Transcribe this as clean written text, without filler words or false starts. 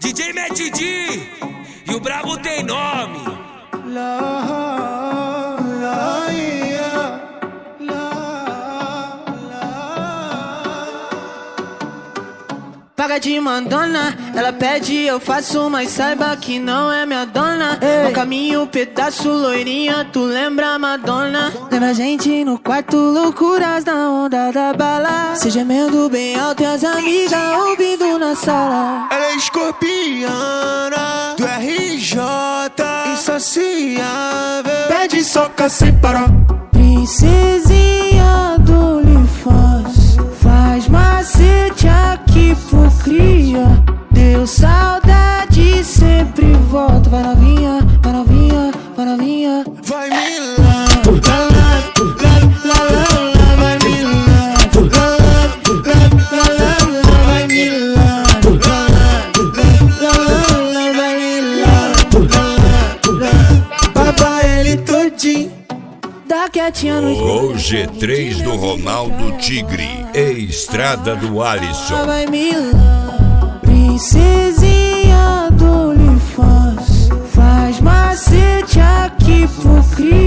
DJ Matt D e o brabo tem nome. Paga de mandona, ela pede, eu faço, mas saiba que não é minha dona. No caminho, pedaço, loirinha, tu lembra Madonna? Lembra a gente no quarto, loucuras na onda da bala. Se gemendo bem alto e as amigas ouvindo na sala. Ela é escorpiana, do RJ, insaciável, pede soca sem parar. Princesinha do OnlyFans, faz macete aqui pro cria. Deu saudade, sempre volta. Vai novinha, vai novinha, vai novinha. Vai Milão, vai Milão, vai Milão, papai ele todinho. Dá quietinha no O G3 do Ronaldo Tigre, Estrada do Alisson. Vai Milão, princesinha do OnlyFans, faz macete aqui pro cria.